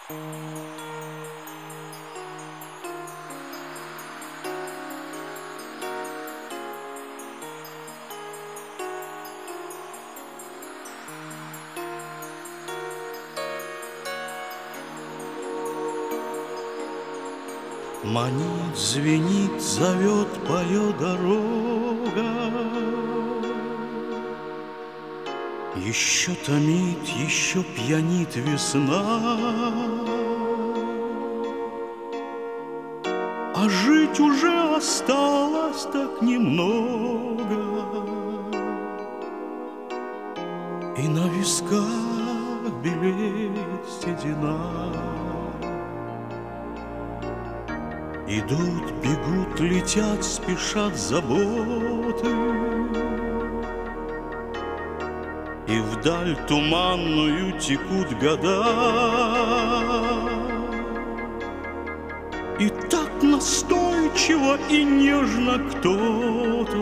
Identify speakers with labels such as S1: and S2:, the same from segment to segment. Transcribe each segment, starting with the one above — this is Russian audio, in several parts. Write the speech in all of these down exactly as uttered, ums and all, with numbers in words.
S1: Манит, звенит, зовет, поет дорога. Еще томит, еще пьянит весна. А жить уже осталось так немного. И на висках белеет седина. Идут, бегут, летят, спешат заботы, и вдаль туманную текут года. И так настойчиво и нежно кто-то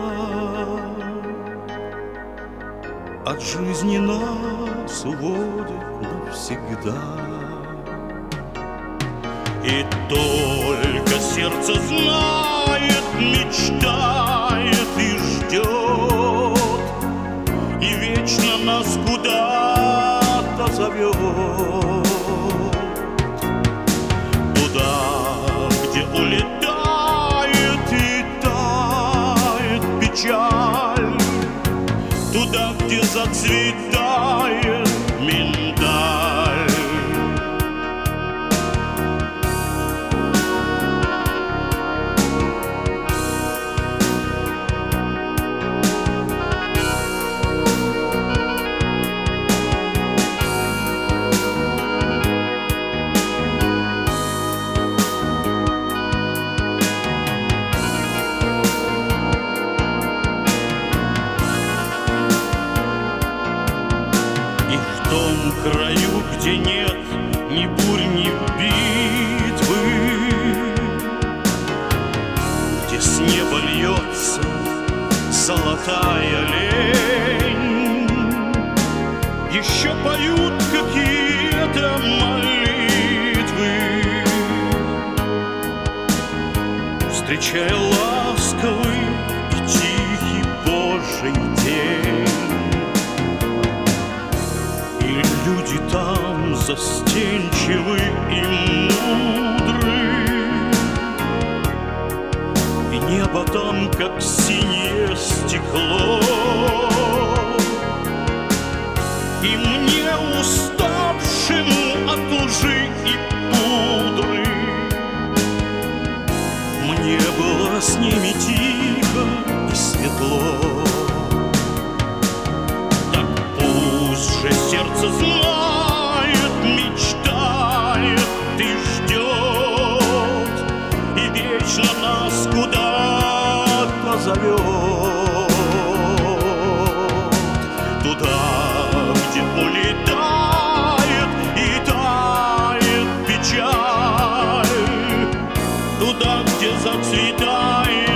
S1: от жизни нас уводит навсегда. И только сердце знает, мечтает и ждет, и вечно нас куда-то зовет. Туда, где улетает и тает печаль, туда, где зацветает миндаль. В том краю, где нет ни бурь, ни битвы, где с неба льется золотая лень, еще поют какие-то молитвы, встречая ласковый и тихий Божий день. Люди там застенчивы и мудры, и небо там, как синее стекло. И мне, уставшему от лжи и пудры, мне было с ними тихо и светло. Сердце знает, мечтает и ждет, и вечно нас куда-то зовет. Туда, где улетает и тает печаль, туда, где зацветает